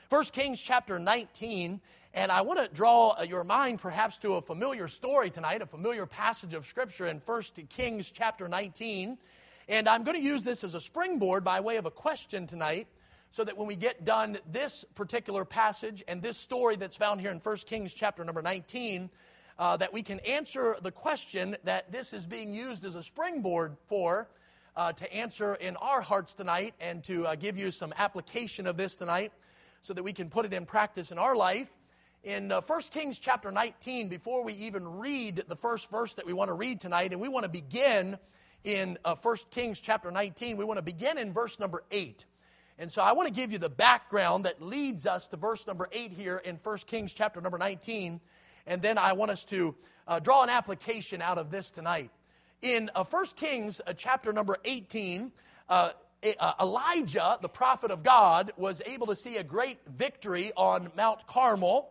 1 Kings chapter 19, and I want to draw your mind perhaps to a familiar story tonight, a familiar passage of Scripture in 1 Kings chapter 19. And I'm going to use this as a springboard by way of a question tonight, so that when we get done this particular passage and this story that's found here in 1 Kings chapter number 19, that we can answer the question that this is being used as a springboard for, to answer in our hearts tonight, and to give you some application of this tonight so that we can put it in practice in our life. In 1 Kings chapter 19, before we even read the first verse that we want to read tonight, and we want to begin in 1 Kings chapter 19, we want to begin in verse number 8. And so I want to give you the background that leads us to verse number 8 here in 1 Kings chapter number 19, and then I want us to draw an application out of this tonight. In 1 Kings chapter number 18, Elijah, the prophet of God, was able to see a great victory on Mount Carmel.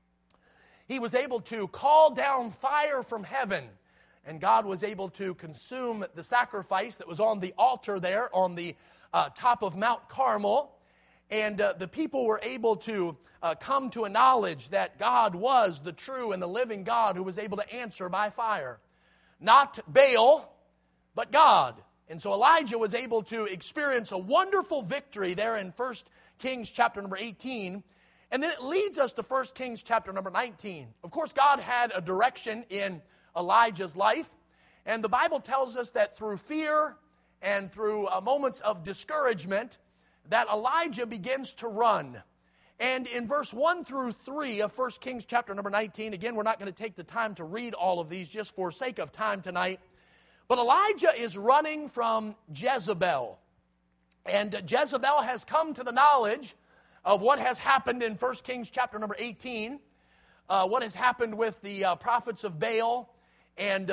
He was able to call down fire from heaven, and God was able to consume the sacrifice that was on the altar there on the top of Mount Carmel, and the people were able to come to a knowledge that God was the true and the living God who was able to answer by fire. Not Baal, but God. And so Elijah was able to experience a wonderful victory there in 1 Kings chapter number 18, and then it leads us to 1 Kings chapter number 19. Of course, God had a direction in Elijah's life, and the Bible tells us that through fear and through moments of discouragement, that Elijah begins to run. And in verse 1 through 3 of 1 Kings chapter number 19, again, we're not going to take the time to read all of these just for sake of time tonight, but Elijah is running from Jezebel. And Jezebel has come to the knowledge of what has happened in 1 Kings chapter number 18, what has happened with the prophets of Baal, and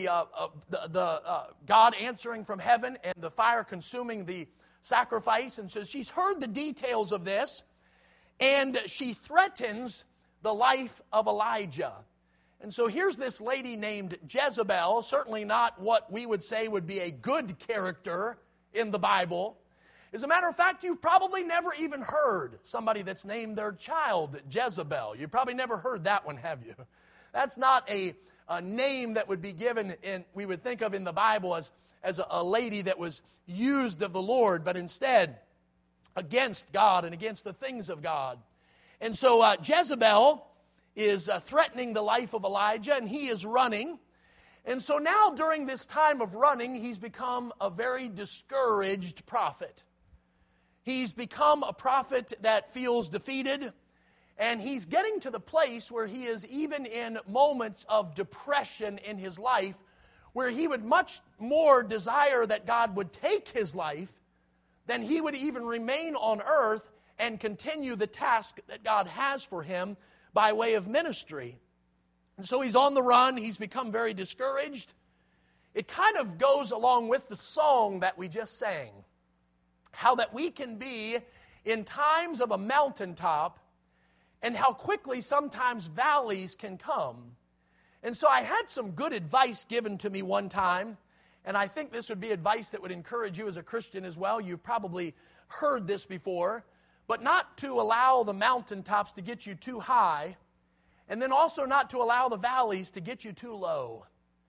God answering from heaven and the fire consuming the sacrifice. And so she's heard the details of this, and she threatens the life of Elijah. And so here's this lady named Jezebel, certainly not what we would say would be a good character in the Bible. As a matter of fact, you've probably never even heard somebody that's named their child Jezebel. You've probably never heard that one, have you? That's not a name that would be given, we would think of in the Bible as a lady that was used of the Lord, but instead against God and against the things of God. And so Jezebel is threatening the life of Elijah, and he is running. And so now during this time of running, he's become a very discouraged prophet. He's become a prophet that feels defeated. And he's getting to the place where he is even in moments of depression in his life, where he would much more desire that God would take his life than he would even remain on earth and continue the task that God has for him by way of ministry. And so he's on the run. He's become very discouraged. It kind of goes along with the song that we just sang, how that we can be in times of a mountaintop, and how quickly sometimes valleys can come. And so I had some good advice given to me one time, and I think this would be advice that would encourage you as a Christian as well. You've probably heard this before, but not to allow the mountaintops to get you too high, and then also not to allow the valleys to get you too low.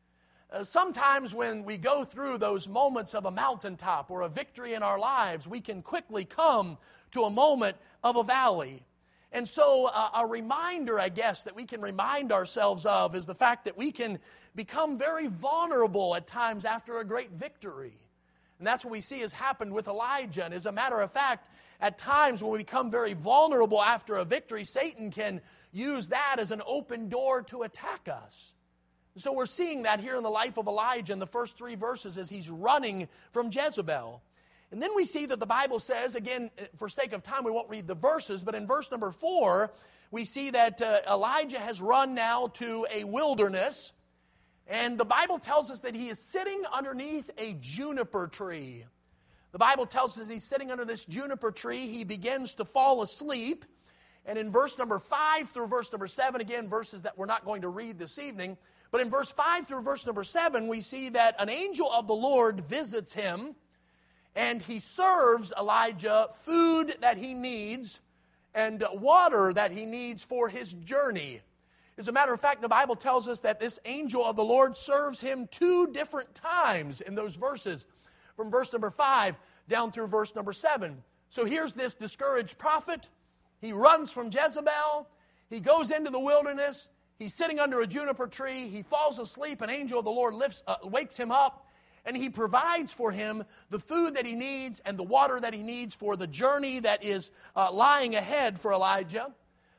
Sometimes when we go through those moments of a mountaintop or a victory in our lives, we can quickly come to a moment of a valley. And so a reminder, I guess, that we can remind ourselves of is the fact that we can become very vulnerable at times after a great victory. And that's what we see has happened with Elijah. And as a matter of fact, at times when we become very vulnerable after a victory, Satan can use that as an open door to attack us. And so we're seeing that here in the life of Elijah in the first 3 verses as he's running from Jezebel. And then we see that the Bible says, again, for sake of time, we won't read the verses, but in verse number 4, we see that Elijah has run now to a wilderness, and the Bible tells us that he is sitting underneath a juniper tree. The Bible tells us he's sitting under this juniper tree. He begins to fall asleep, and in verse number 5 through verse number 7, again, verses that we're not going to read this evening, but in verse 5 through verse number 7, we see that an angel of the Lord visits him, and he serves Elijah food that he needs and water that he needs for his journey. As a matter of fact, the Bible tells us that this angel of the Lord serves him 2 different times in those verses, from verse number 5 down through verse number 7. So here's this discouraged prophet. He runs from Jezebel. He goes into the wilderness. He's sitting under a juniper tree. He falls asleep. An angel of the Lord wakes him up, and he provides for him the food that he needs and the water that he needs for the journey that is lying ahead for Elijah.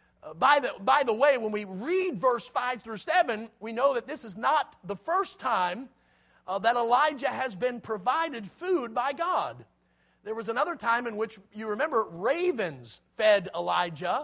By the way, when we read verse 5 through 7, we know that this is not the first time that Elijah has been provided food by God. There was another time in which, you remember, ravens fed Elijah.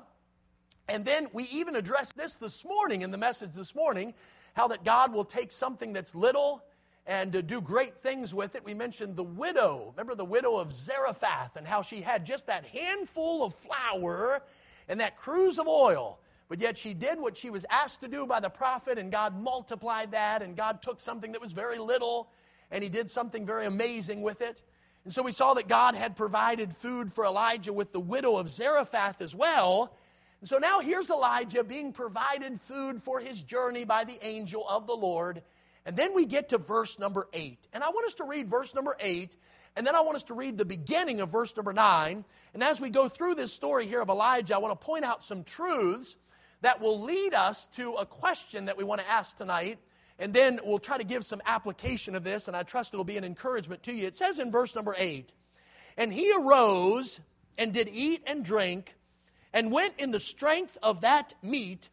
And then we even addressed this morning, in the message this morning, how that God will take something that's little and do great things with it. We mentioned the widow. Remember the widow of Zarephath and how she had just that handful of flour and that cruse of oil. But yet she did what she was asked to do by the prophet, and God multiplied that, and God took something that was very little, and he did something very amazing with it. And so we saw that God had provided food for Elijah with the widow of Zarephath as well. And so now here's Elijah being provided food for his journey by the angel of the Lord. And then we get to verse number 8. And I want us to read verse number 8, and then I want us to read the beginning of verse number 9. And as we go through this story here of Elijah, I want to point out some truths that will lead us to a question that we want to ask tonight. And then we'll try to give some application of this, and I trust it'll be an encouragement to you. It says in verse number 8, "And he arose and did eat and drink, and went in the strength of that meat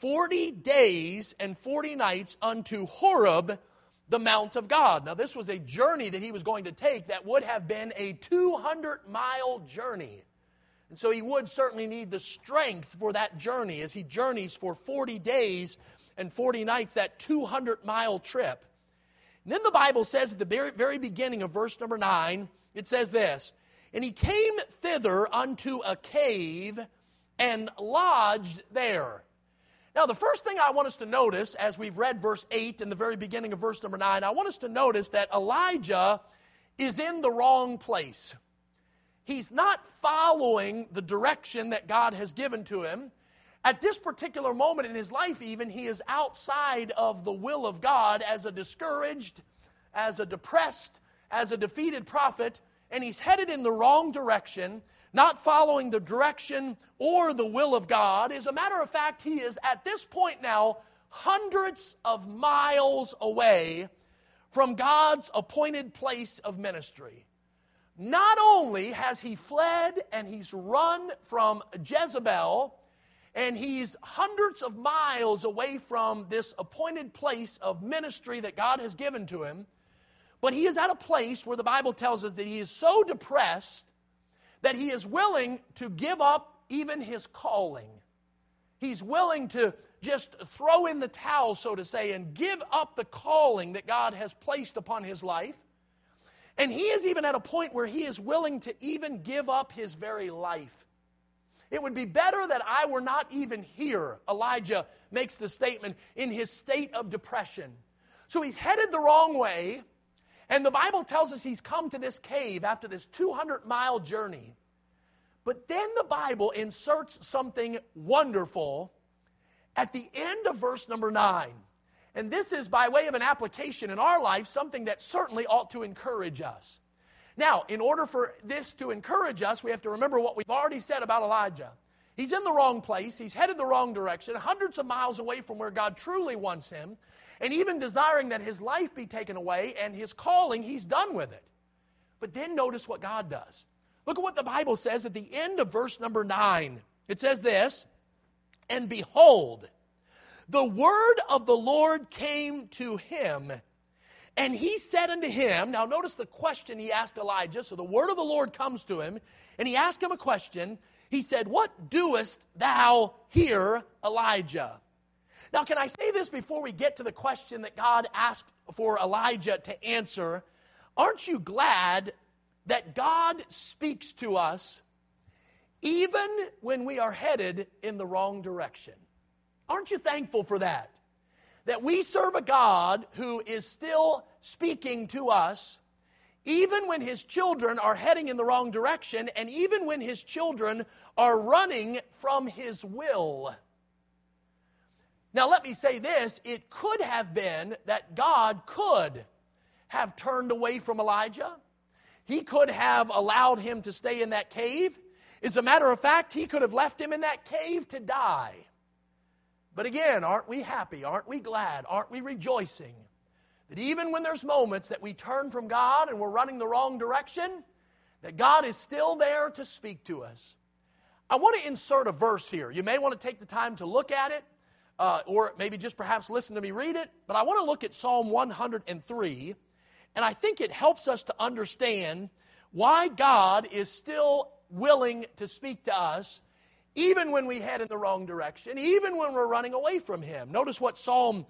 40 days and 40 nights unto Horeb, the mount of God." Now this was a journey that he was going to take that would have been a 200-mile journey. And so he would certainly need the strength for that journey as he journeys for 40 days and 40 nights, that 200-mile trip. And then the Bible says at the very beginning of verse number 9, it says this, "And he came thither unto a cave and lodged there." Now, the first thing I want us to notice as we've read verse 8 and the very beginning of verse number 9, I want us to notice that Elijah is in the wrong place. He's not following the direction that God has given to him. At this particular moment in his life even, he is outside of the will of God as a discouraged, as a depressed, as a defeated prophet, and he's headed in the wrong direction, not following the direction or the will of God. As a matter of fact, he is at this point now hundreds of miles away from God's appointed place of ministry. Not only has he fled and he's run from Jezebel, and he's hundreds of miles away from this appointed place of ministry that God has given to him, but he is at a place where the Bible tells us that he is so depressed that he is willing to give up even his calling. He's willing to just throw in the towel, so to say, and give up the calling that God has placed upon his life. And he is even at a point where he is willing to even give up his very life. It would be better that I were not even here, Elijah makes the statement, in his state of depression. So he's headed the wrong way, and the Bible tells us he's come to this cave after this 200-mile journey. But then the Bible inserts something wonderful at the end of verse number 9. And this is by way of an application in our life, something that certainly ought to encourage us. Now, in order for this to encourage us, we have to remember what we've already said about Elijah. He's in the wrong place. He's headed the wrong direction, hundreds of miles away from where God truly wants him, and even desiring that his life be taken away and his calling, he's done with it. But then notice what God does. Look at what the Bible says at the end of verse number 9. It says this, "And behold, the word of the Lord came to him, and he said unto him," now notice the question he asked Elijah. So the word of the Lord comes to him, and he asked him a question. He said, "What doest thou here, Elijah?" Now, can I say this before we get to the question that God asked for Elijah to answer? Aren't you glad that God speaks to us even when we are headed in the wrong direction? Aren't you thankful for that? That we serve a God who is still speaking to us even when his children are heading in the wrong direction, and even when his children are running from his will. Now let me say this, it could have been that God could have turned away from Elijah. He could have allowed him to stay in that cave. As a matter of fact, he could have left him in that cave to die. But again, aren't we happy? Aren't we glad? Aren't we rejoicing that even when there's moments that we turn from God and we're running the wrong direction, that God is still there to speak to us? I want to insert a verse here. You may want to take the time to look at it, or maybe just perhaps listen to me read it. But I want to look at Psalm 103, and I think it helps us to understand why God is still willing to speak to us even when we head in the wrong direction, even when we're running away from Him. Notice what Psalm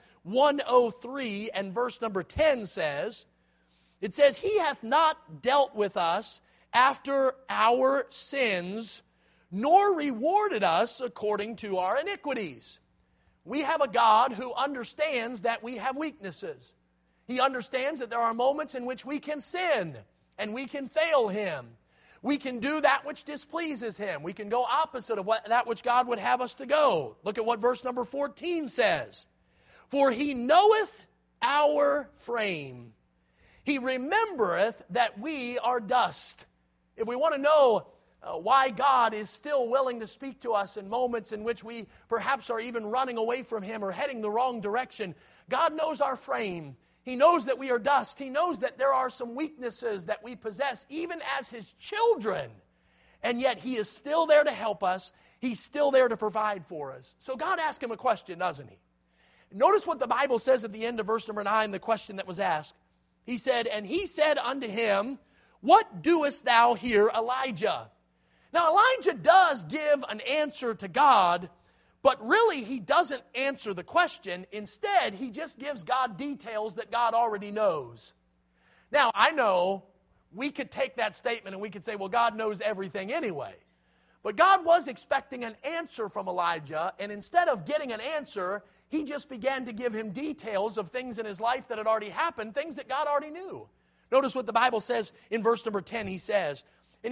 103 and verse number 10 says. It says, He hath not dealt with us after our sins, nor rewarded us according to our iniquities. We have a God who understands that we have weaknesses. He understands that there are moments in which we can sin and we can fail Him. We can do that which displeases Him. We can go opposite of that which God would have us to go. Look at what verse number 14 says. For He knoweth our frame. He remembereth that we are dust. If we want to know why God is still willing to speak to us in moments in which we perhaps are even running away from Him or heading the wrong direction, God knows our frame. He knows that we are dust. He knows that there are some weaknesses that we possess even as His children. And yet He is still there to help us. He's still there to provide for us. So God asked him a question, doesn't He? Notice what the Bible says at the end of verse number 9, the question that was asked. He said, And he said unto him, What doest thou here, Elijah? Now Elijah does give an answer to God, but really he doesn't answer the question. Instead, he just gives God details that God already knows. Now, I know we could take that statement and we could say, well, God knows everything anyway. But God was expecting an answer from Elijah, and instead of getting an answer, He just began to give him details of things in his life that had already happened, things that God already knew. Notice what the Bible says in verse number 10, he says,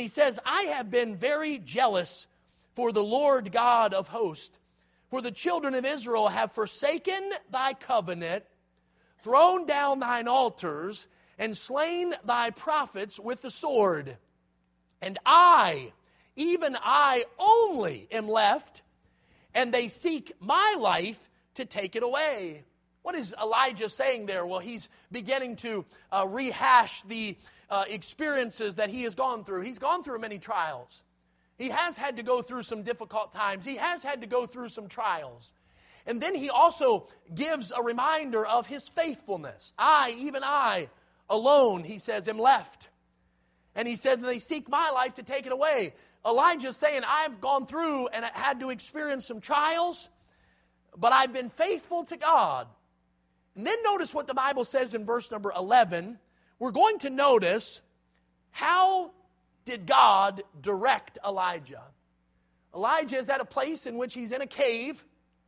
I have been very jealous for the Lord God of hosts. For the children of Israel have forsaken thy covenant, thrown down thine altars, and slain thy prophets with the sword. And I, even I only, am left, and they seek my life to take it away. What is Elijah saying there? Well, he's beginning to rehash the experiences that he has gone through. He's gone through many trials. He has had to go through some difficult times. He has had to go through some trials. And then he also gives a reminder of his faithfulness. I, even I, alone, he says, am left. And he said, they seek my life to take it away. Elijah's saying, I've gone through and had to experience some trials, but I've been faithful to God. And then notice what the Bible says in verse number 11. We're going to notice how did God direct Elijah. Elijah is at a place in which he's in a cave.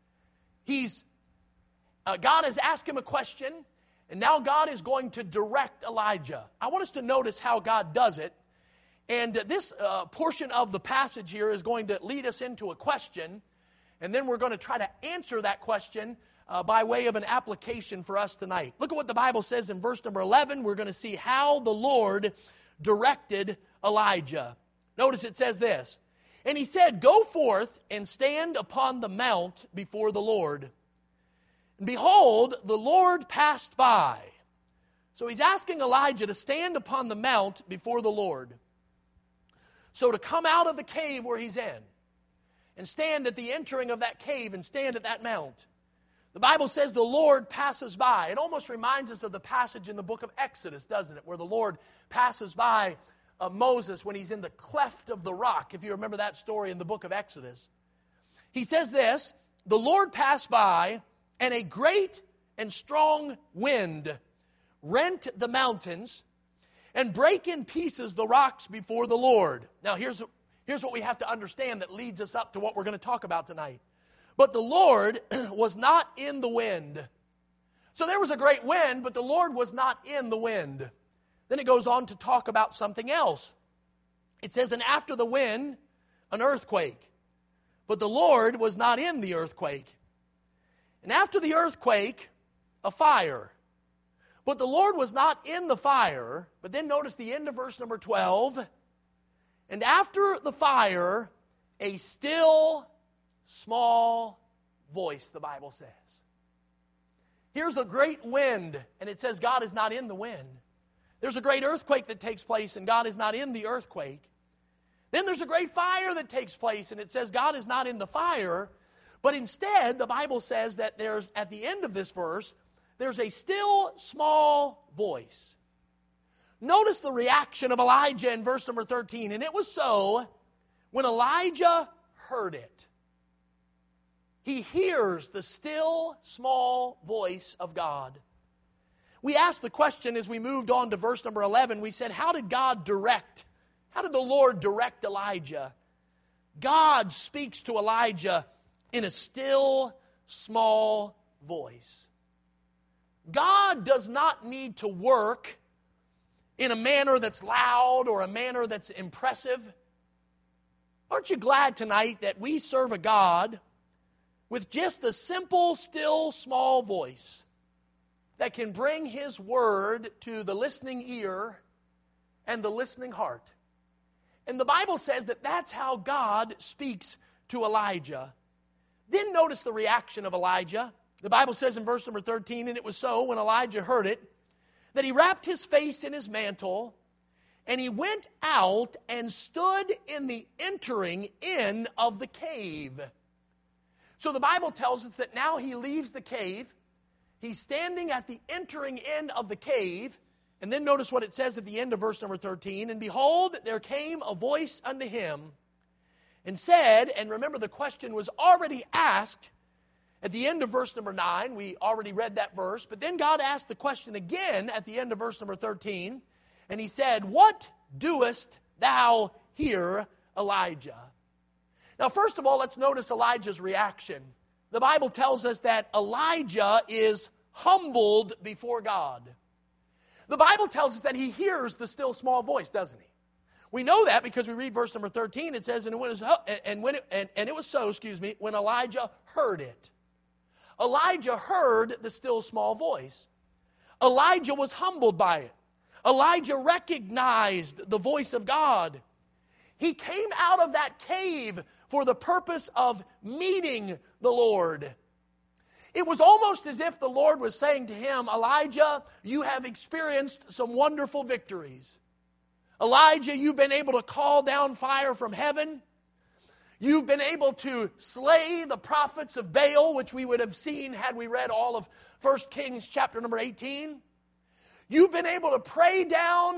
God has asked him a question, and now God is going to direct Elijah. I want us to notice how God does it. And this portion of the passage here is going to lead us into a question, and then we're going to try to answer that question by way of an application for us tonight. Look at what the Bible says in verse number 11. We're going to see how the Lord directed Elijah. Notice it says this. And he said, Go forth and stand upon the mount before the Lord. And behold, the Lord passed by. So he's asking Elijah to stand upon the mount before the Lord. So to come out of the cave where he's in and stand at the entering of that cave and stand at that mount. The Bible says the Lord passes by. It almost reminds us of the passage in the book of Exodus, doesn't it? Where the Lord passes by Moses when he's in the cleft of the rock, if you remember that story in the book of Exodus. He says this, the Lord passed by, and a great and strong wind rent the mountains and break in pieces the rocks before the Lord. Now here's what we have to understand that leads us up to what we're going to talk about tonight. But the Lord was not in the wind. So there was a great wind, but the Lord was not in the wind. then it goes on to talk about something else. It says, and after the wind, an earthquake. But the Lord was not in the earthquake. And after the earthquake, a fire. But the Lord was not in the fire. But then notice the end of verse number 12. And after the fire, a still, small voice, the Bible says. Here's a great wind, and it says God is not in the wind. There's a great earthquake that takes place, and God is not in the earthquake. Then there's a great fire that takes place, and it says God is not in the fire. But instead, the Bible says that there's, at the end of this verse, there's a still small voice. Notice the reaction of Elijah in verse number 13. And it was so when Elijah heard it. He hears the still small voice of God. We asked the question as we moved on to verse number 11. We said, how did God direct? How did the Lord direct Elijah? God speaks to Elijah in a still small voice. God does not need to work in a manner that's loud or a manner that's impressive. Aren't you glad tonight that we serve a God with just a simple, still, small voice that can bring His word to the listening ear and the listening heart? And the Bible says that that's how God speaks to Elijah. Then notice the reaction of Elijah. The Bible says in verse number 13, and it was so when Elijah heard it, that he wrapped his face in his mantle, and he went out and stood in the entering in of the cave. So the Bible tells us that now he leaves the cave. He's standing at the entering in of the cave. And then notice what it says at the end of verse number 13. And behold, there came a voice unto him and said, and remember the question was already asked at the end of verse number 9. We already read that verse. But then God asked the question again at the end of verse number 13. And He said, what doest thou here, Elijah? Now, first of all, let's notice Elijah's reaction. The Bible tells us that Elijah is humbled before God. The Bible tells us that he hears the still small voice, doesn't he? We know that because we read verse number 13. It says, and it was so, when Elijah heard it. Elijah heard the still small voice. Elijah was humbled by it. Elijah recognized the voice of God. He came out of that cave for the purpose of meeting the Lord. It was almost as if the Lord was saying to him, Elijah, you have experienced some wonderful victories. Elijah, you've been able to call down fire from heaven. You've been able to slay the prophets of Baal, which we would have seen had we read all of 1 Kings chapter number 18. You've been able to pray down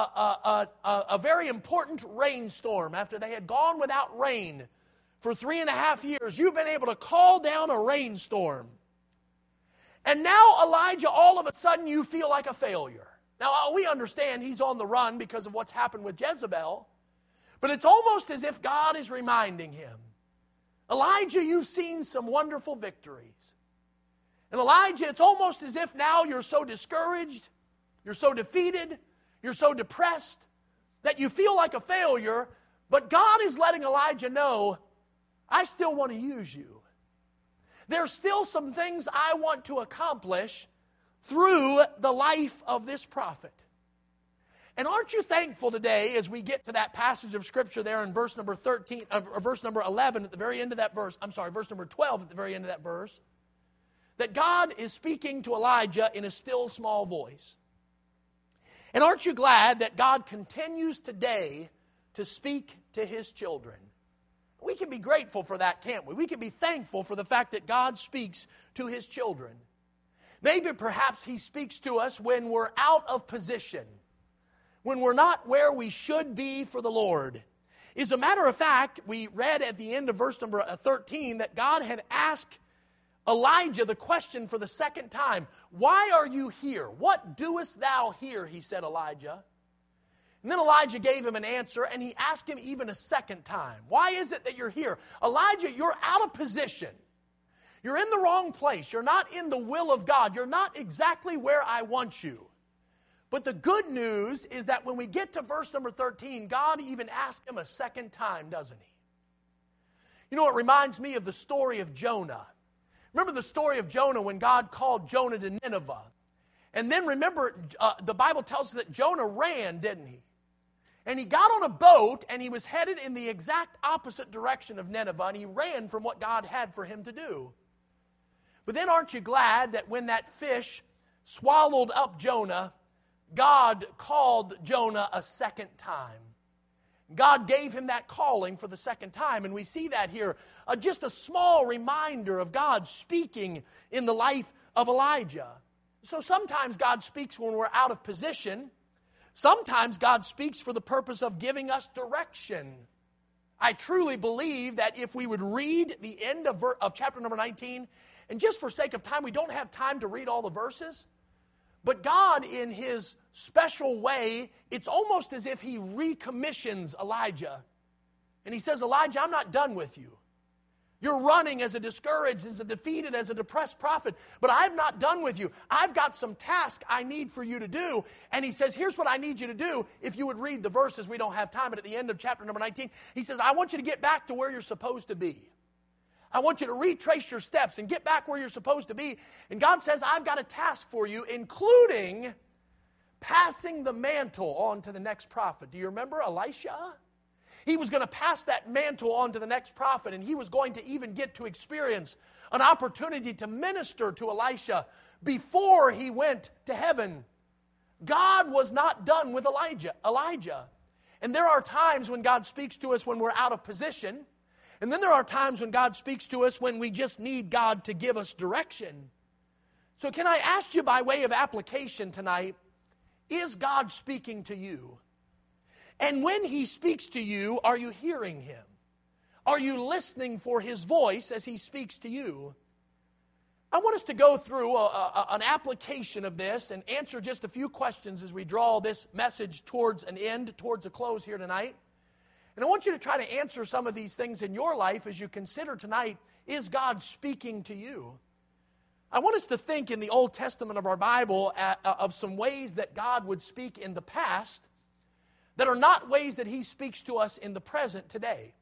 a very important rainstorm after they had gone without rain for 3.5 years. You've been able to call down a rainstorm. And now, Elijah, all of a sudden you feel like a failure. Now, we understand he's on the run because of what's happened with Jezebel. But it's almost as if God is reminding him, Elijah, you've seen some wonderful victories. And Elijah, it's almost as if now you're so discouraged, you're so defeated, you're so depressed that you feel like a failure. But God is letting Elijah know, I still want to use you. There's still some things I want to accomplish through the life of this prophet. And aren't you thankful today as we get to that passage of Scripture there in verse number 13, verse number 11 at the very end of that verse, verse number 12 at the very end of that verse, that God is speaking to Elijah in a still small voice. And aren't you glad that God continues today to speak to His children? We can be grateful for that, can't we? We can be thankful for the fact that God speaks to His children. Maybe perhaps He speaks to us when we're out of position, when we're not where we should be for the Lord. As a matter of fact, we read at the end of verse number 13 that God had asked Elijah the question for the second time. Why are you here? What doest thou here? He said, Elijah. And then Elijah gave him an answer, and he asked him even a second time. Why is it that you're here? Elijah, you're out of position. You're in the wrong place. You're not in the will of God. You're not exactly where I want you. But the good news is that when we get to verse number 13, God even asked him a second time, doesn't he? You know, it reminds me of the story of Jonah. Remember the story of Jonah when God called Jonah to Nineveh. And then remember, the Bible tells us that Jonah ran, didn't he? And he got on a boat and he was headed in the exact opposite direction of Nineveh, and he ran from what God had for him to do. But then aren't you glad that when that fish swallowed up Jonah, God called Jonah a second time? God gave him that calling for the second time, and we see that here. Just a small reminder of God speaking in the life of Elijah. So sometimes God speaks when we're out of position. Sometimes God speaks for the purpose of giving us direction. I truly believe that if we would read the end of chapter number 19, and just for sake of time, we don't have time to read all the verses, but God, in his special way, it's almost as if he recommissions Elijah. And he says, Elijah, I'm not done with you. You're running as a discouraged, as a defeated, as a depressed prophet, but I'm not done with you. I've got some task I need for you to do. And he says, here's what I need you to do. If you would read the verses, we don't have time, but at the end of chapter number 19, he says, I want you to get back to where you're supposed to be. I want you to retrace your steps and get back where you're supposed to be. And God says, I've got a task for you, including passing the mantle on to the next prophet. Do you remember Elisha? He was going to pass that mantle on to the next prophet, and he was going to even get to experience an opportunity to minister to Elisha before he went to heaven. God was not done with Elijah. And there are times when God speaks to us when we're out of position. And then there are times when God speaks to us when we just need God to give us direction. So can I ask you by way of application tonight, is God speaking to you? And when he speaks to you, are you hearing him? Are you listening for his voice as he speaks to you? I want us to go through an application of this and answer just a few questions as we draw this message towards an end, towards a close here tonight. And I want you to try to answer some of these things in your life as you consider tonight, is God speaking to you? I want us to think in the Old Testament of our Bible of some ways that God would speak in the past that are not ways that he speaks to us in the present today.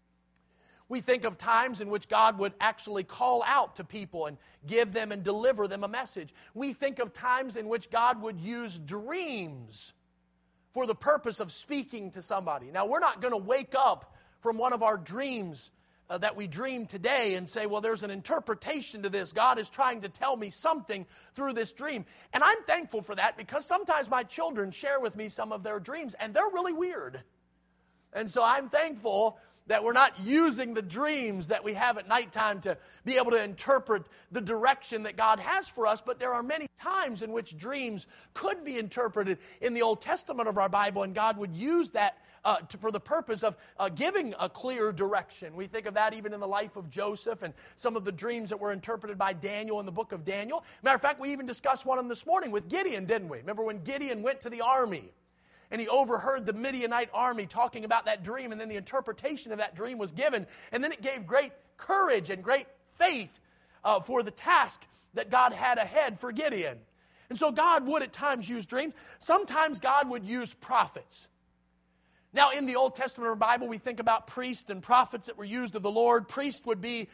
We think of times in which God would actually call out to people and give them and deliver them a message. We think of times in which God would use dreams for the purpose of speaking to somebody. Now, we're not going to wake up from one of our dreams that we dream today and say, well, there's an interpretation to this. God is trying to tell me something through this dream. And I'm thankful for that because sometimes my children share with me some of their dreams, and they're really weird. And so I'm thankful that we're not using the dreams that we have at nighttime to be able to interpret the direction that God has for us, but there are many times in which dreams could be interpreted in the Old Testament of our Bible, and God would use that for the purpose of giving a clear direction. We think of that even in the life of Joseph and some of the dreams that were interpreted by Daniel in the book of Daniel. Matter of fact, we even discussed one of them this morning with Gideon, didn't we? Remember when Gideon went to the army and he overheard the Midianite army talking about that dream, and then the interpretation of that dream was given, and then it gave great courage and great faith for the task that God had ahead for Gideon. And so God would at times use dreams. Sometimes God would use prophets. Now, in the Old Testament of the Bible, we think about priests and prophets that were used of the Lord. Priests would be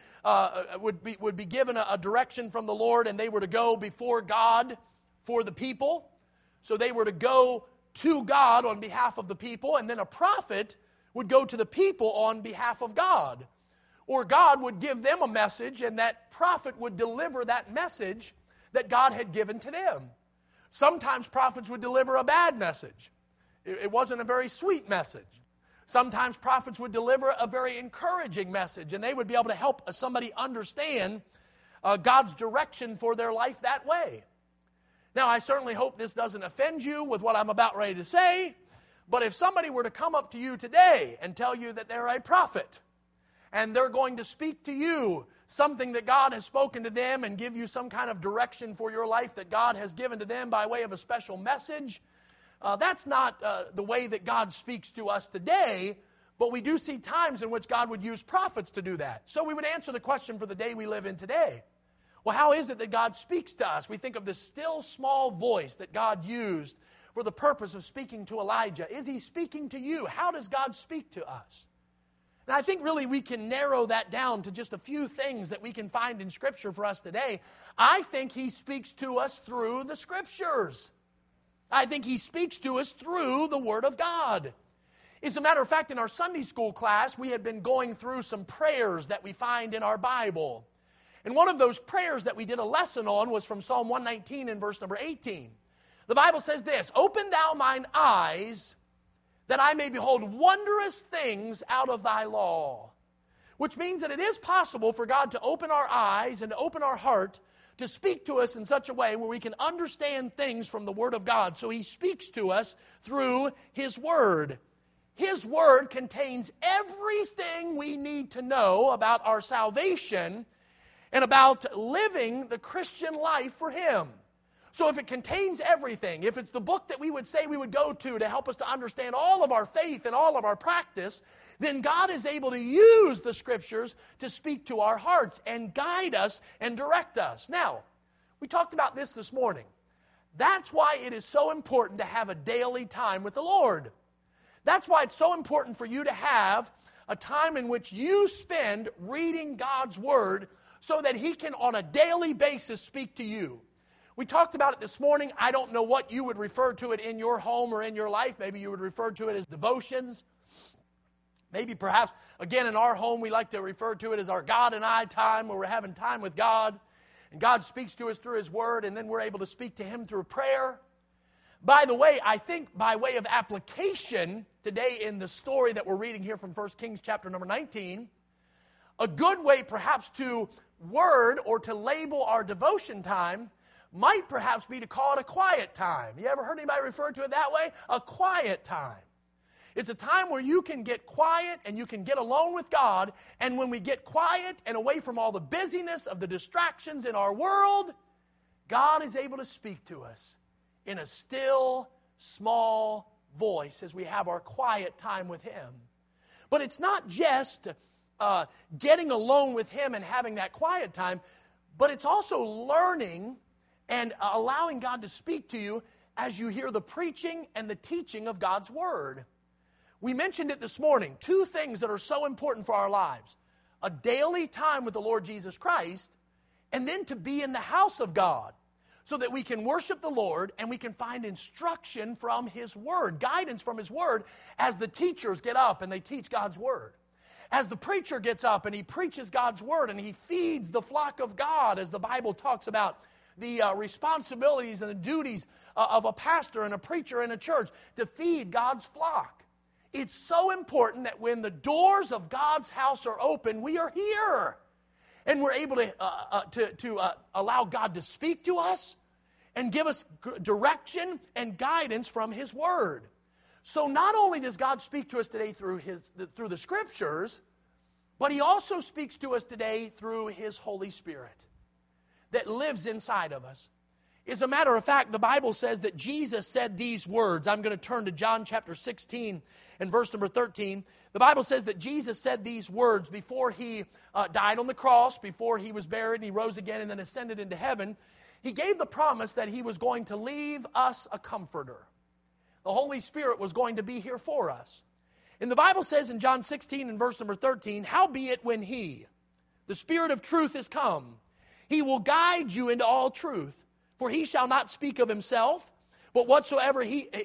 given a direction from the Lord, and they were to go before God for the people. So they were to go to God on behalf of the people, and then a prophet would go to the people on behalf of God. Or God would give them a message, and that prophet would deliver that message that God had given to them. Sometimes prophets would deliver a bad message. It wasn't a very sweet message. Sometimes prophets would deliver a very encouraging message, and they would be able to help somebody understand God's direction for their life that way. Now, I certainly hope this doesn't offend you with what I'm about ready to say, but if somebody were to come up to you today and tell you that they're a prophet, and they're going to speak to you something that God has spoken to them and give you some kind of direction for your life that God has given to them by way of a special message, that's not the way that God speaks to us today, but we do see times in which God would use prophets to do that. So we would answer the question for the day we live in today. Well, how is it that God speaks to us? We think of the still small voice that God used for the purpose of speaking to Elijah. Is he speaking to you? How does God speak to us? And I think really we can narrow that down to just a few things that we can find in Scripture for us today. I think he speaks to us through the Scriptures. I think he speaks to us through the Word of God. As a matter of fact, in our Sunday school class, we had been going through some prayers that we find in our Bible. And one of those prayers that we did a lesson on was from Psalm 119 and verse number 18. The Bible says this, "Open thou mine eyes, that I may behold wondrous things out of thy law." Which means that it is possible for God to open our eyes and to open our heart to speak to us in such a way where we can understand things from the Word of God. So he speaks to us through his Word. His Word contains everything we need to know about our salvation and about living the Christian life for him. So if it contains everything, if it's the book that we would say we would go to help us to understand all of our faith and all of our practice, then God is able to use the Scriptures to speak to our hearts and guide us and direct us. Now, we talked about this morning. That's why it is so important to have a daily time with the Lord. That's why it's so important for you to have a time in which you spend reading God's Word so that he can on a daily basis speak to you. We talked about it this morning. I don't know what you would refer to it in your home or in your life. Maybe you would refer to it as devotions. Maybe perhaps, again, in our home, we like to refer to it as our God and I time, where we're having time with God. And God speaks to us through his Word, and then we're able to speak to him through prayer. By the way, I think by way of application today in the story that we're reading here from 1 Kings chapter number 19, a good way perhaps to word or to label our devotion time might perhaps be to call it a quiet time. You ever heard anybody refer to it that way? A quiet time. It's a time where you can get quiet and you can get alone with God, and when we get quiet and away from all the busyness of the distractions in our world, God is able to speak to us in a still, small voice as we have our quiet time with him. But it's not just getting alone with him and having that quiet time, but it's also learning and allowing God to speak to you as you hear the preaching and the teaching of God's Word. We mentioned it this morning, two things that are so important for our lives. A daily time with the Lord Jesus Christ, and then to be in the house of God so that we can worship the Lord and we can find instruction from his Word, guidance from his Word as the teachers get up and they teach God's Word. As the preacher gets up and he preaches God's Word and he feeds the flock of God, as the Bible talks about the responsibilities and the duties of a pastor and a preacher in a church to feed God's flock. It's so important that when the doors of God's house are open, we are here. And we're able to allow God to speak to us and give us direction and guidance from his Word. So not only does God speak to us today through the Scriptures, but he also speaks to us today through his Holy Spirit that lives inside of us. As a matter of fact, the Bible says that Jesus said these words. I'm going to turn to John chapter 16 and verse number 13. The Bible says that Jesus said these words before he died on the cross, before he was buried and he rose again and then ascended into heaven. He gave the promise that he was going to leave us a comforter. The Holy Spirit was going to be here for us. And the Bible says in John 16 and verse number 13, "Howbeit when he, the Spirit of truth, is come, he will guide you into all truth. For he shall not speak of himself, but whatsoever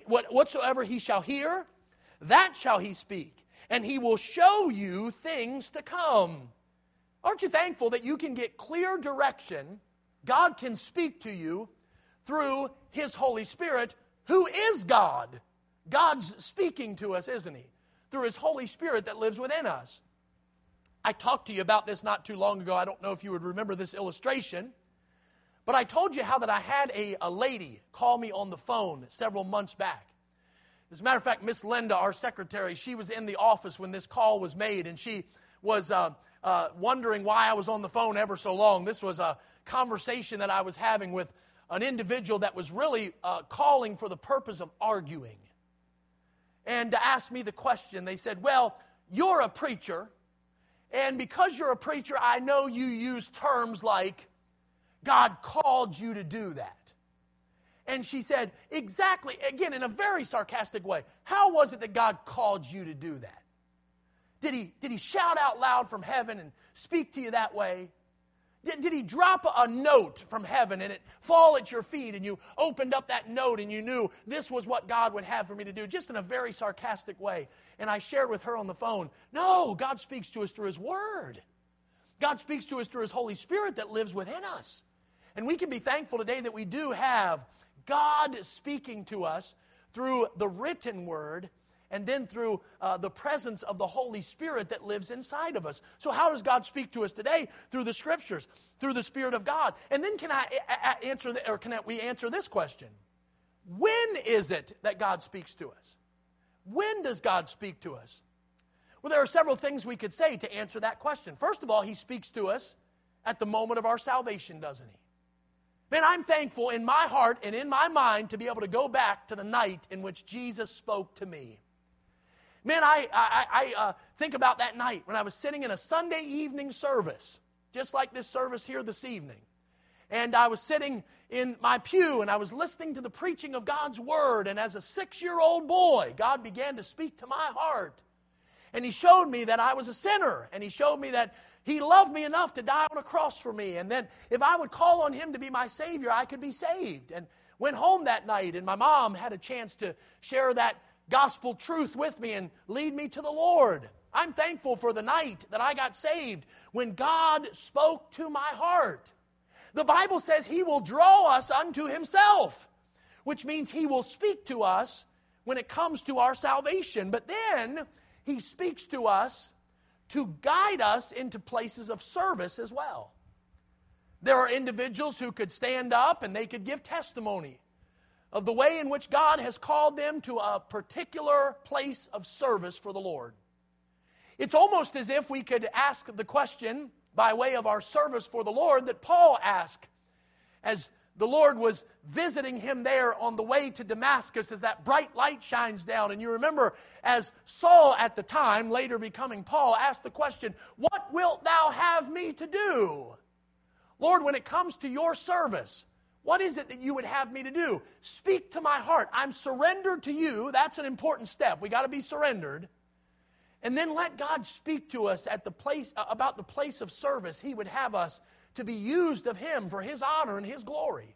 he shall hear, that shall he speak. And he will show you things to come." Aren't you thankful that you can get clear direction? God can speak to you through his Holy Spirit, who is God. God's speaking to us, isn't he? Through his Holy Spirit that lives within us. I talked to you about this not too long ago. I don't know if you would remember this illustration. But I told you how that I had a lady call me on the phone several months back. As a matter of fact, Miss Linda, our secretary, she was in the office when this call was made, and she was wondering why I was on the phone ever so long. This was a conversation that I was having with an individual that was really calling for the purpose of arguing. And to ask me the question, they said, "Well, you're a preacher, and because you're a preacher, I know you use terms like, 'God called you to do that.' And she said, exactly, again, in a very sarcastic way, how was it that God called you to do that? Did he shout out loud from heaven and speak to you that way? Did he drop a note from heaven and it fall at your feet and you opened up that note and you knew this was what God would have for me to do, just in a very sarcastic way? And I shared with her on the phone, no, God speaks to us through His Word. God speaks to us through His Holy Spirit that lives within us. And we can be thankful today that we do have God speaking to us through the written Word and then through the presence of the Holy Spirit that lives inside of us. So how does God speak to us today? Through the Scriptures, through the Spirit of God. And then can we answer this question? When is it that God speaks to us? When does God speak to us? Well, there are several things we could say to answer that question. First of all, He speaks to us at the moment of our salvation, doesn't He? Man, I'm thankful in my heart and in my mind to be able to go back to the night in which Jesus spoke to me. Man, I think about that night when I was sitting in a Sunday evening service, just like this service here this evening. And I was sitting in my pew and I was listening to the preaching of God's Word. And as a 6-year-old boy, God began to speak to my heart. And He showed me that I was a sinner. And He showed me that He loved me enough to die on a cross for me. And then if I would call on Him to be my Savior, I could be saved. And went home that night and my mom had a chance to share that gospel truth with me and lead me to the Lord. I'm thankful for the night that I got saved when God spoke to my heart. The Bible says He will draw us unto Himself, which means He will speak to us when it comes to our salvation. But then He speaks to us to guide us into places of service as well. There are individuals who could stand up and they could give testimony of the way in which God has called them to a particular place of service for the Lord. It's almost as if we could ask the question by way of our service for the Lord that Paul asked as the Lord was visiting him there on the way to Damascus as that bright light shines down. And you remember as Saul at the time, later becoming Paul, asked the question, "What wilt thou have me to do?" Lord, when it comes to your service, what is it that you would have me to do? Speak to my heart. I'm surrendered to you. That's an important step. We got to be surrendered. And then let God speak to us at the place about the place of service He would have us to be used of Him for His honor and His glory.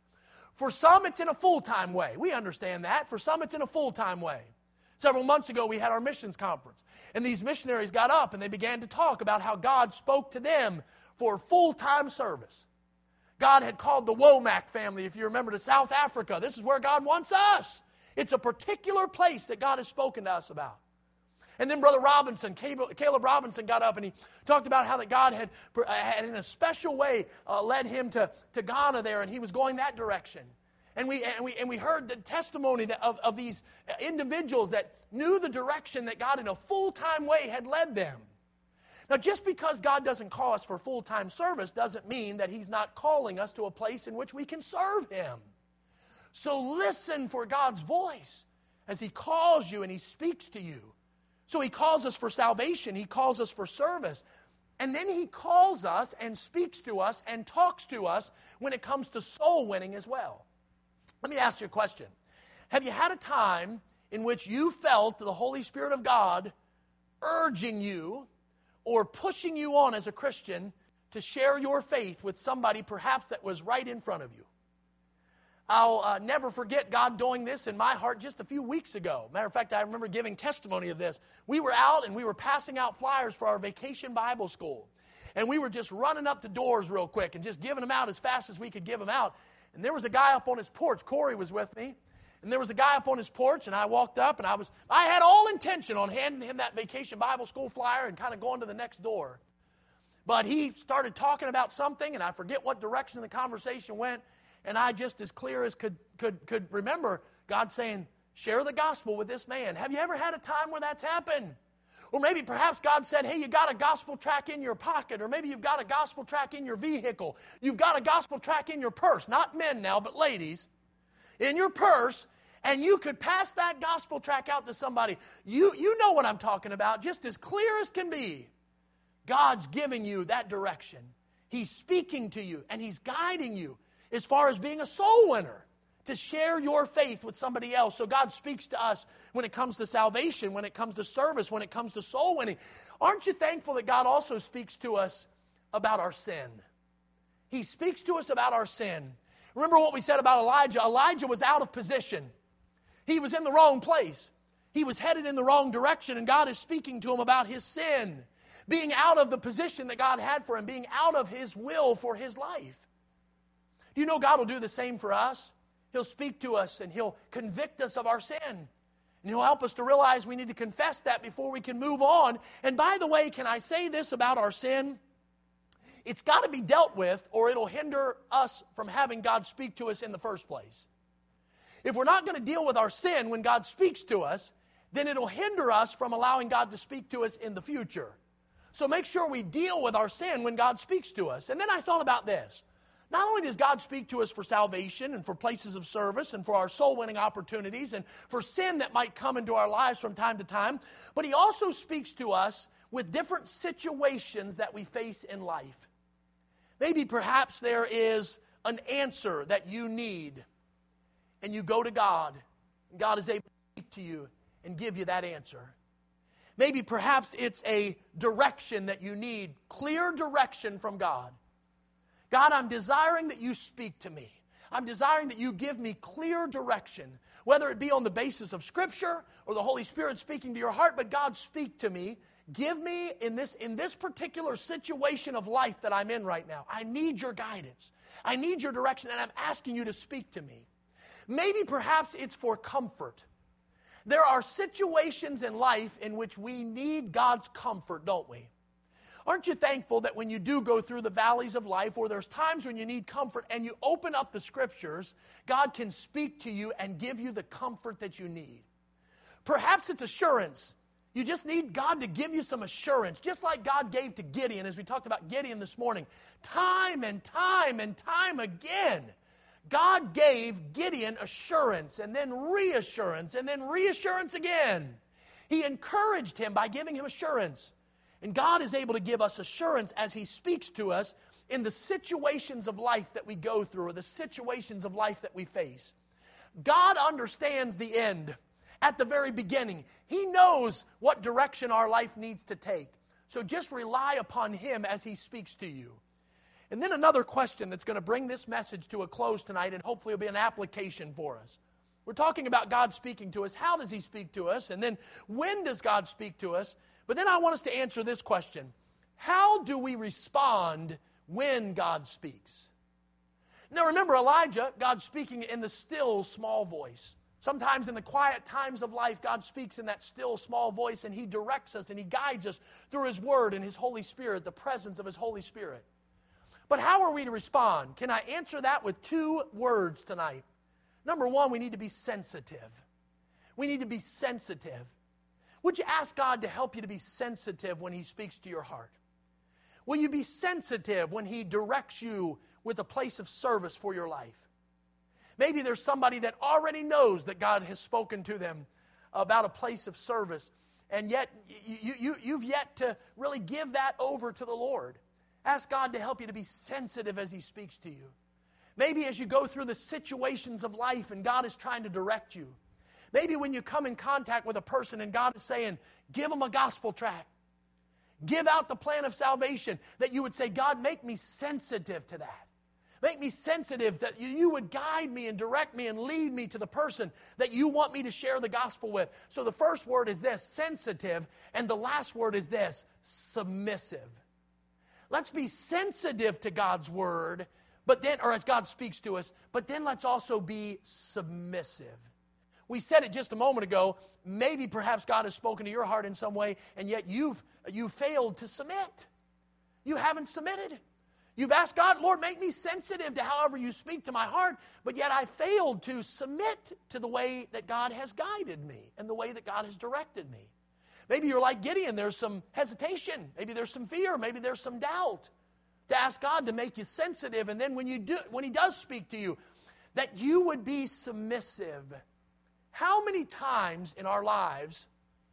For some, it's in a full-time way. We understand that. For some, it's in a full-time way. Several months ago, we had our missions conference. And these missionaries got up and they began to talk about how God spoke to them for full-time service. God had called the Womack family, if you remember, to South Africa. This is where God wants us. It's a particular place that God has spoken to us about. And then Brother Robinson, Caleb Robinson, got up and he talked about how that God had in a special way led him to Ghana there, and he was going that direction. And we heard the testimony of these individuals that knew the direction that God in a full-time way had led them. Now, just because God doesn't call us for full-time service doesn't mean that He's not calling us to a place in which we can serve Him. So listen for God's voice as He calls you and He speaks to you. So He calls us for salvation. He calls us for service. And then He calls us and speaks to us and talks to us when it comes to soul winning as well. Let me ask you a question. Have you had a time in which you felt the Holy Spirit of God urging you or pushing you on as a Christian to share your faith with somebody perhaps that was right in front of you? I'll never forget God doing this in my heart just a few weeks ago. Matter of fact, I remember giving testimony of this. We were out and we were passing out flyers for our vacation Bible school. And we were just running up the doors real quick and just giving them out as fast as we could give them out. And there was a guy up on his porch. Corey was with me. And there was a guy up on his porch, and I walked up, and I had all intention on handing him that vacation Bible school flyer and kind of going to the next door. But he started talking about something, and I forget what direction the conversation went, and I just as clear as could remember God saying, share the gospel with this man. Have you ever had a time where that's happened? Or maybe perhaps God said, hey, you got a gospel tract in your pocket, or maybe you've got a gospel tract in your vehicle. You've got a gospel tract in your purse, not men now, but ladies. In your purse, and you could pass that gospel tract out to somebody. You know what I'm talking about, just as clear as can be. God's giving you that direction. He's speaking to you, and He's guiding you as far as being a soul winner, to share your faith with somebody else. So God speaks to us when it comes to salvation, when it comes to service, when it comes to soul winning. Aren't you thankful that God also speaks to us about our sin? He speaks to us about our sin. Remember what we said about Elijah? Elijah was out of position. He was in the wrong place. He was headed in the wrong direction, and God is speaking to him about his sin, being out of the position that God had for him, being out of his will for his life. Do you know God will do the same for us? He'll speak to us and He'll convict us of our sin. And He'll help us to realize we need to confess that before we can move on. And by the way, can I say this about our sin? It's got to be dealt with or it'll hinder us from having God speak to us in the first place. If we're not going to deal with our sin when God speaks to us, then it'll hinder us from allowing God to speak to us in the future. So make sure we deal with our sin when God speaks to us. And then I thought about this. Not only does God speak to us for salvation and for places of service and for our soul-winning opportunities and for sin that might come into our lives from time to time, but He also speaks to us with different situations that we face in life. Maybe perhaps there is an answer that you need, and you go to God, and God is able to speak to you and give you that answer. Maybe perhaps it's a direction that you need, clear direction from God. God, I'm desiring that you speak to me. I'm desiring that you give me clear direction, whether it be on the basis of Scripture or the Holy Spirit speaking to your heart, but God, speak to me. Give me in this particular situation of life that I'm in right now. I need your guidance. I need your direction, and I'm asking you to speak to me. Maybe perhaps it's for comfort. There are situations in life in which we need God's comfort, don't we? Aren't you thankful that when you do go through the valleys of life, or there's times when you need comfort and you open up the Scriptures, God can speak to you and give you the comfort that you need? Perhaps it's assurance. You just need God to give you some assurance, just like God gave to Gideon, as we talked about Gideon this morning. Time and time and time again, God gave Gideon assurance and then reassurance and then reassurance again. He encouraged him by giving him assurance. And God is able to give us assurance as He speaks to us in the situations of life that we go through or the situations of life that we face. God understands the end at the very beginning. He knows what direction our life needs to take. So just rely upon Him as He speaks to you. And then another question that's going to bring this message to a close tonight, and hopefully it'll be an application for us. We're talking about God speaking to us. How does He speak to us? And then when does God speak to us? But then I want us to answer this question. How do we respond when God speaks? Now remember Elijah, God speaking in the still small voice. Sometimes in the quiet times of life, God speaks in that still small voice, and He directs us and He guides us through His Word and His Holy Spirit, the presence of His Holy Spirit. But how are we to respond? Can I answer that with 2 words tonight? Number 1, we need to be sensitive. We need to be sensitive. Would you ask God to help you to be sensitive when He speaks to your heart? Will you be sensitive when He directs you with a place of service for your life? Maybe there's somebody that already knows that God has spoken to them about a place of service, and yet you've yet to really give that over to the Lord. Ask God to help you to be sensitive as He speaks to you. Maybe as you go through the situations of life and God is trying to direct you. Maybe when you come in contact with a person and God is saying, give them a gospel tract. Give out the plan of salvation. That you would say, God, make me sensitive to that. Make me sensitive that you would guide me and direct me and lead me to the person that you want me to share the gospel with. So the first word is this, sensitive, and the last word is this, submissive. Let's be sensitive to God's word, but then, or as God speaks to us, but then let's also be submissive. We said it just a moment ago, maybe perhaps God has spoken to your heart in some way, and yet you've failed to submit. You haven't submitted. You've asked God, Lord, make me sensitive to however you speak to my heart, but yet I failed to submit to the way that God has guided me and the way that God has directed me. Maybe you're like Gideon, there's some hesitation, maybe there's some fear, maybe there's some doubt. To ask God to make you sensitive, and then when He does speak to you, that you would be submissive. How many times in our lives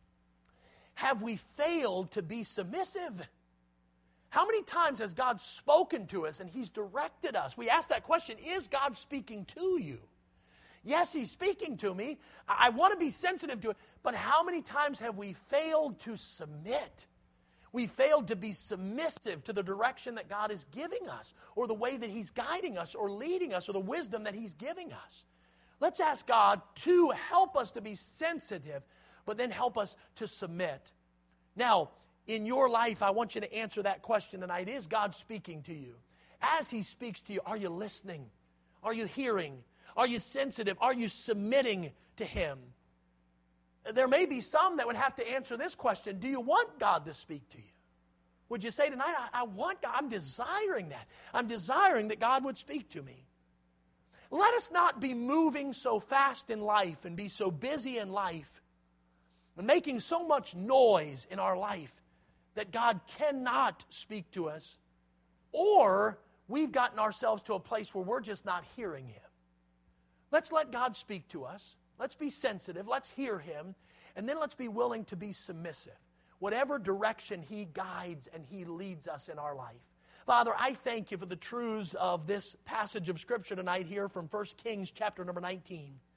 have we failed to be submissive? How many times has God spoken to us and He's directed us? We ask that question, is God speaking to you? Yes, He's speaking to me. I want to be sensitive to it. But how many times have we failed to submit? We failed to be submissive to the direction that God is giving us, or the way that He's guiding us, or leading us, or the wisdom that He's giving us. Let's ask God to help us to be sensitive, but then help us to submit. Now, in your life, I want you to answer that question tonight. Is God speaking to you? As He speaks to you, are you listening? Are you hearing? Are you sensitive? Are you submitting to Him? There may be some that would have to answer this question. Do you want God to speak to you? Would you say tonight, I want God. I'm desiring that. I'm desiring that God would speak to me. Let us not be moving so fast in life and be so busy in life and making so much noise in our life that God cannot speak to us, or we've gotten ourselves to a place where we're just not hearing Him. Let's let God speak to us. Let's be sensitive. Let's hear Him. And then let's be willing to be submissive. Whatever direction He guides and He leads us in our life. Father, I thank You for the truths of this passage of Scripture tonight here from 1 Kings chapter number 19.